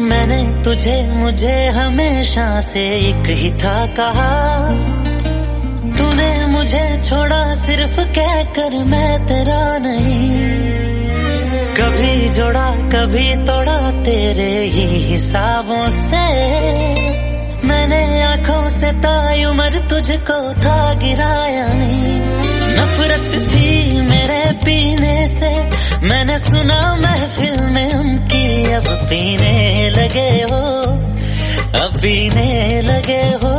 मैंने तुझे मुझे हमेशा से एक ही था कहा, तूने मुझे छोड़ा सिर्फ कहकर मैं तेरा नहीं। कभी जोड़ा कभी तोड़ा तेरे ही हिसाबों से, मैंने आंखों से ताई उम्र तुझको था गिराया नहीं। नफरत थी मेरे पीने से, मैंने सुना महफिल में उनकी, अब पीने लगे हो, अब पीने लगे हो।